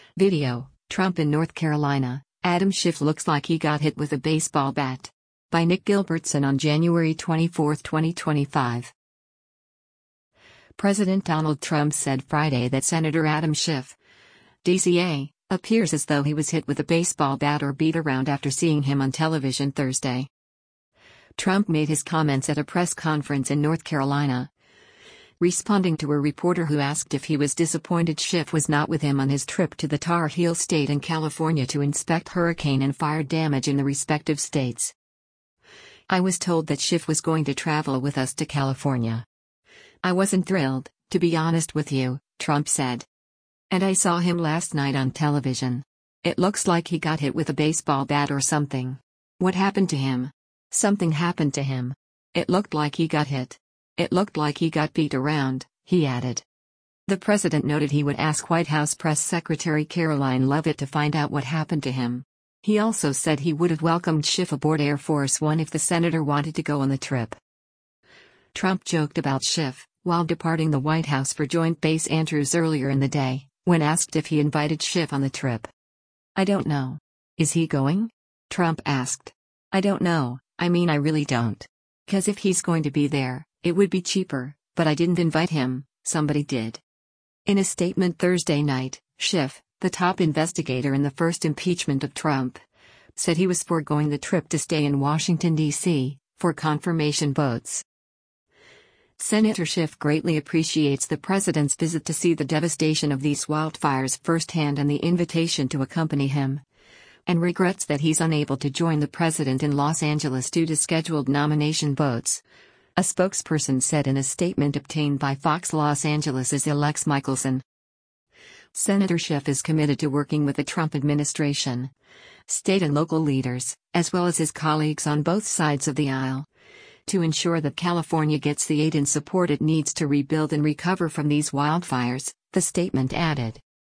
Video: Trump in North Carolina. Adam Schiff looks like he got hit with a baseball bat. By Nick Gilbertson on January 24, 2025. President Donald Trump said Friday that Senator Adam Schiff, DCA, appears as though he was hit with a baseball bat or beat around after seeing him on television Thursday. Trump made his comments at a press conference in North Carolina, responding to a reporter who asked if he was disappointed Schiff was not with him on his trip to the Tar Heel State in California to inspect hurricane and fire damage in the respective states. "I was told that Schiff was going to travel with us to California. I wasn't thrilled, to be honest with you," Trump said. "And I saw him last night on television. It looks like he got hit with a baseball bat or something. What happened to him? Something happened to him. It looked like he got hit. It looked like he got beat around," he added. The president noted he would ask White House Press Secretary Caroline Leavitt to find out what happened to him. He also said he would have welcomed Schiff aboard Air Force One if the senator wanted to go on the trip. Trump joked about Schiff while departing the White House for Joint Base Andrews earlier in the day, when asked if he invited Schiff on the trip. "I don't know. Is he going?" Trump asked. "I don't know, I really don't. 'Cause if he's going to be there, it would be cheaper, but I didn't invite him, somebody did." In a statement Thursday night, Schiff, the top investigator in the first impeachment of Trump, said he was foregoing the trip to stay in Washington, D.C., for confirmation votes. Senator Schiff greatly appreciates the president's visit to see the devastation of these wildfires firsthand and the invitation to accompany him, and regrets that he's unable to join the president in Los Angeles due to scheduled nomination votes, a spokesperson said in a statement obtained by Fox Los Angeles' Alex Michelson. Senator Schiff is committed to working with the Trump administration, state and local leaders, as well as his colleagues on both sides of the aisle, to ensure that California gets the aid and support it needs to rebuild and recover from these wildfires, the statement added.